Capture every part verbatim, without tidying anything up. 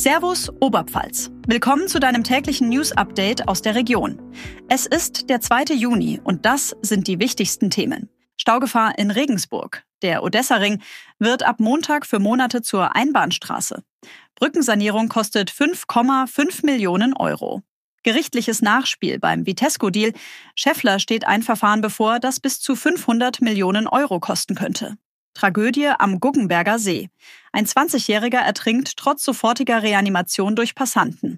Servus Oberpfalz. Willkommen zu deinem täglichen News-Update aus der Region. Es ist der zweite Juni und das sind die wichtigsten Themen. Staugefahr in Regensburg. Der Odessa-Ring wird ab Montag für Monate zur Einbahnstraße. Brückensanierung kostet fünf Komma fünf Millionen Euro. Gerichtliches Nachspiel beim Vitesco-Deal. Schaeffler steht ein Verfahren bevor, das bis zu fünfhundert Millionen Euro kosten könnte. Tragödie am Guggenberger See. Ein zwanzigjähriger ertrinkt trotz sofortiger Reanimation durch Passanten.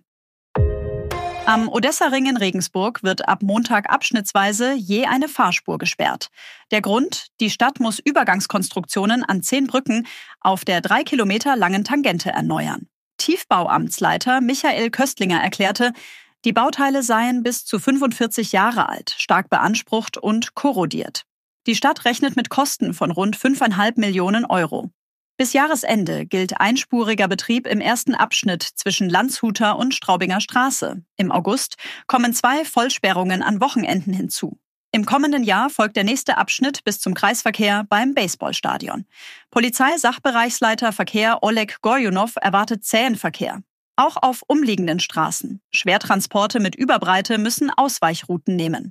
Am Odessa-Ring in Regensburg wird ab Montag abschnittsweise je eine Fahrspur gesperrt. Der Grund? Die Stadt muss Übergangskonstruktionen an zehn Brücken auf der drei Kilometer langen Tangente erneuern. Tiefbauamtsleiter Michael Köstlinger erklärte, die Bauteile seien bis zu fünfundvierzig Jahre alt, stark beansprucht und korrodiert. Die Stadt rechnet mit Kosten von rund fünfeinhalb Millionen Euro. Bis Jahresende gilt einspuriger Betrieb im ersten Abschnitt zwischen Landshuter und Straubinger Straße. Im August kommen zwei Vollsperrungen an Wochenenden hinzu. Im kommenden Jahr folgt der nächste Abschnitt bis zum Kreisverkehr beim Baseballstadion. Polizeisachbereichsleiter Verkehr Oleg Gorjunow erwartet zähen Verkehr. Auch auf umliegenden Straßen. Schwertransporte mit Überbreite müssen Ausweichrouten nehmen.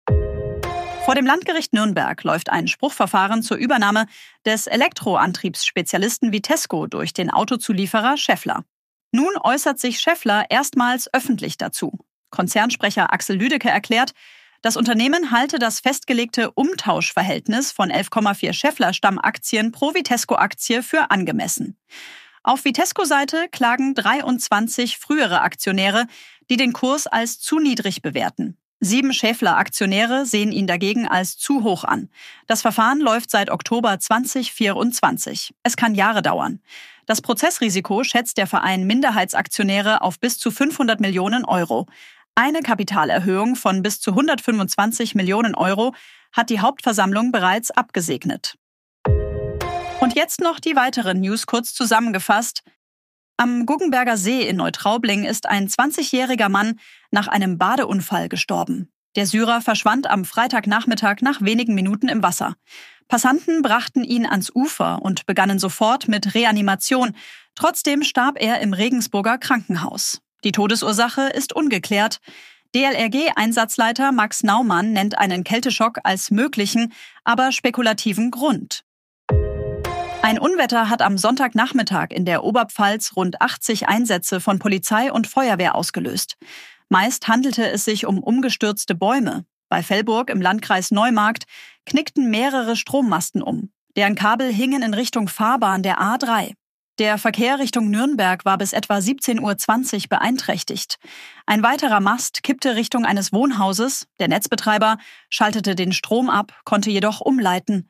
Vor dem Landgericht Nürnberg läuft ein Spruchverfahren zur Übernahme des Elektroantriebsspezialisten Vitesco durch den Autozulieferer Schaeffler. Nun äußert sich Schaeffler erstmals öffentlich dazu. Konzernsprecher Axel Lüdecke erklärt, das Unternehmen halte das festgelegte Umtauschverhältnis von elf Komma vier Schaeffler-Stammaktien pro Vitesco-Aktie für angemessen. Auf Vitesco-Seite klagen dreiundzwanzig frühere Aktionäre, die den Kurs als zu niedrig bewerten. Sieben Schaeffler-Aktionäre sehen ihn dagegen als zu hoch an. Das Verfahren läuft seit Oktober zweitausendvierundzwanzig. Es kann Jahre dauern. Das Prozessrisiko schätzt der Verein Minderheitsaktionäre auf bis zu fünfhundert Millionen Euro. Eine Kapitalerhöhung von bis zu hundertfünfundzwanzig Millionen Euro hat die Hauptversammlung bereits abgesegnet. Und jetzt noch die weiteren News kurz zusammengefasst. Am Guggenberger See in Neutraubling ist ein zwanzigjähriger Mann nach einem Badeunfall gestorben. Der Syrer verschwand am Freitagnachmittag nach wenigen Minuten im Wasser. Passanten brachten ihn ans Ufer und begannen sofort mit Reanimation. Trotzdem starb er im Regensburger Krankenhaus. Die Todesursache ist ungeklärt. D L R G-Einsatzleiter Max Naumann nennt einen Kälteschock als möglichen, aber spekulativen Grund. Ein Unwetter hat am Sonntagnachmittag in der Oberpfalz rund achtzig Einsätze von Polizei und Feuerwehr ausgelöst. Meist handelte es sich um umgestürzte Bäume. Bei Velburg im Landkreis Neumarkt knickten mehrere Strommasten um. Deren Kabel hingen in Richtung Fahrbahn der A drei. Der Verkehr Richtung Nürnberg war bis etwa siebzehn Uhr zwanzig beeinträchtigt. Ein weiterer Mast kippte Richtung eines Wohnhauses. Der Netzbetreiber schaltete den Strom ab, konnte jedoch umleiten.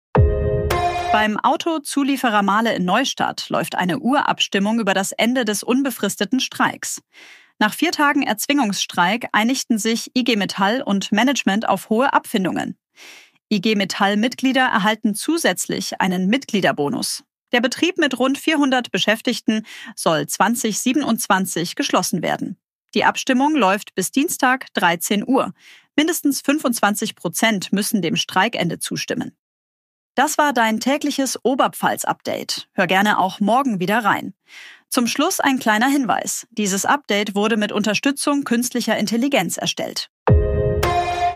Beim Autozulieferer Mahle in Neustadt läuft eine Urabstimmung über das Ende des unbefristeten Streiks. Nach vier Tagen Erzwingungsstreik einigten sich I G Metall und Management auf hohe Abfindungen. I G Metall-Mitglieder erhalten zusätzlich einen Mitgliederbonus. Der Betrieb mit rund vierhundert Beschäftigten soll zweitausendsiebenundzwanzig geschlossen werden. Die Abstimmung läuft bis Dienstag dreizehn Uhr. Mindestens fünfundzwanzig Prozent müssen dem Streikende zustimmen. Das war dein tägliches Oberpfalz-Update. Hör gerne auch morgen wieder rein. Zum Schluss ein kleiner Hinweis. Dieses Update wurde mit Unterstützung künstlicher Intelligenz erstellt.